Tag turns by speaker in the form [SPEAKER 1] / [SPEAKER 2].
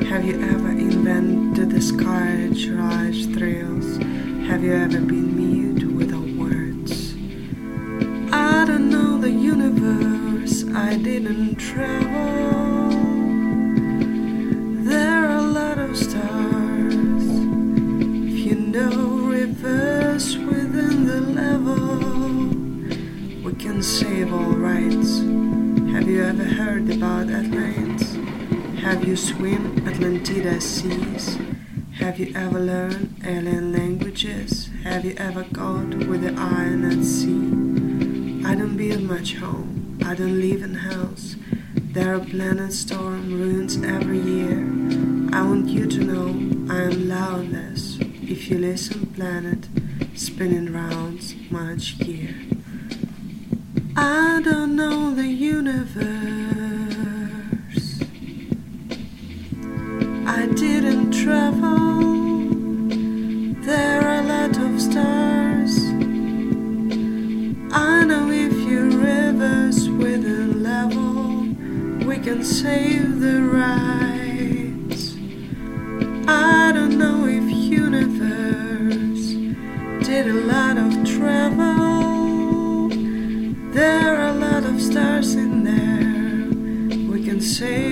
[SPEAKER 1] Have you ever invented the sky rush thrills? Have you ever been mute without words? I don't know the universe, I didn't travel. There are a lot of stars. If you know rivers within the level, we can save all rights. Have you ever heard about Atlantis? Have you swim Atlantida's seas? Have you ever learned alien languages? Have you ever gone with the iron at sea? I don't build much home, I don't live in house. There are planet storm ruins every year. I want you to know I am loudless. If you listen, planet spinning rounds much year. I don't know the universe, I didn't travel. There are a lot of stars. I know if you rivers within level, we can save the rights. I don't know if universe did a lot of travel. There are a lot of stars in there, we can save